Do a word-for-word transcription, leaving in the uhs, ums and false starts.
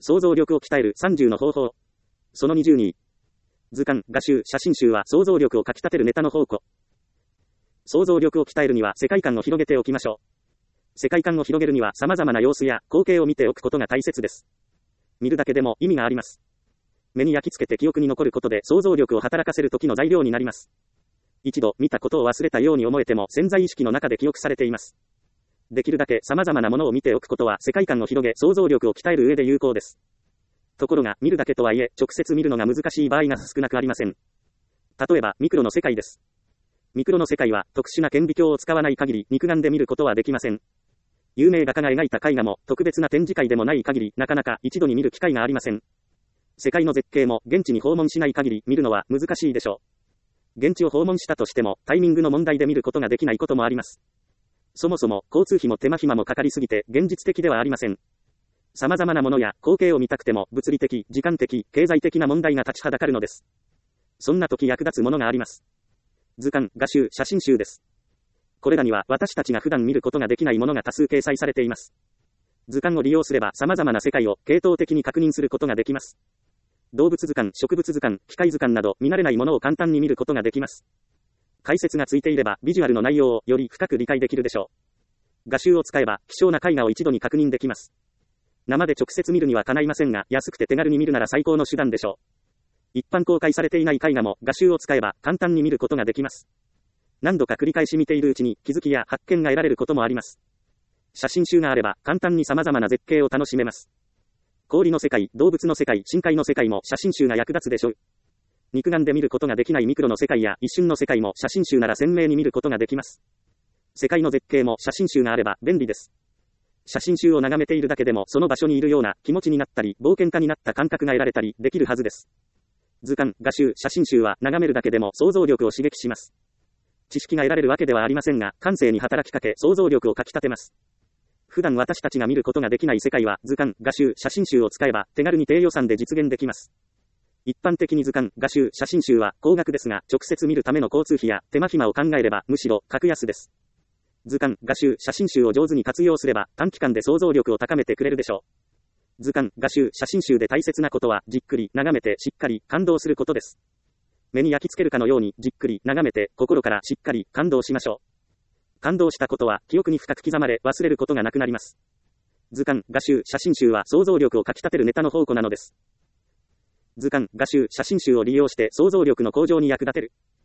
想像力を鍛えるさんじゅうの方法。そのにじゅうに。図鑑、画集、写真集は想像力をかき立てるネタの宝庫。想像力を鍛えるには世界観を広げておきましょう。世界観を広げるには様々な様子や光景を見ておくことが大切です。見るだけでも意味があります。目に焼き付けて記憶に残ることで想像力を働かせる時の材料になります。一度見たことを忘れたように思えても潜在意識の中で記憶されています。できるだけ様々なものを見ておくことは世界観を広げ想像力を鍛える上で有効です。ところが見るだけとはいえ直接見るのが難しい場合が少なくありません。例えばミクロの世界です。ミクロの世界は特殊な顕微鏡を使わない限り肉眼で見ることはできません。有名画家が描いた絵画も特別な展示会でもない限りなかなか一度に見る機会がありません。世界の絶景も現地に訪問しない限り見るのは難しいでしょう。現地を訪問したとしてもタイミングの問題で見ることができないこともあります。そもそも交通費も手間暇もかかりすぎて現実的ではありません。様々なものや光景を見たくても物理的、時間的、経済的な問題が立ちはだかるのです。そんな時役立つものがあります。図鑑、画集、写真集です。これらには私たちが普段見ることができないものが多数掲載されています。図鑑を利用すれば様々な世界を系統的に確認することができます。動物図鑑、植物図鑑、機械図鑑など見慣れないものを簡単に見ることができます。解説がついていればビジュアルの内容をより深く理解できるでしょう。画集を使えば希少な絵画を一度に確認できます。生で直接見るにはかないませんが安くて手軽に見るなら最高の手段でしょう。一般公開されていない絵画も画集を使えば簡単に見ることができます。何度か繰り返し見ているうちに気づきや発見が得られることもあります。写真集があれば簡単に様々な絶景を楽しめます。氷の世界、動物の世界、深海の世界も写真集が役立つでしょう。肉眼で見ることができないミクロの世界や一瞬の世界も写真集なら鮮明に見ることができます。世界の絶景も写真集があれば便利です。写真集を眺めているだけでもその場所にいるような気持ちになったり冒険家になった感覚が得られたりできるはずです。図鑑、画集、写真集は眺めるだけでも想像力を刺激します。知識が得られるわけではありませんが感性に働きかけ想像力をかき立てます。普段私たちが見ることができない世界は図鑑、画集、写真集を使えば手軽に低予算で実現できます。一般的に図鑑、画集、写真集は高額ですが直接見るための交通費や手間暇を考えればむしろ格安です。図鑑、画集、写真集を上手に活用すれば短期間で想像力を高めてくれるでしょう。図鑑、画集、写真集で大切なことはじっくり眺めてしっかり感動することです。目に焼き付けるかのようにじっくり眺めて心からしっかり感動しましょう。感動したことは記憶に深く刻まれ忘れることがなくなります。図鑑、画集、写真集は想像力をかき立てるネタの宝庫なのです。図鑑、画集、写真集を利用して想像力の向上に役立てる。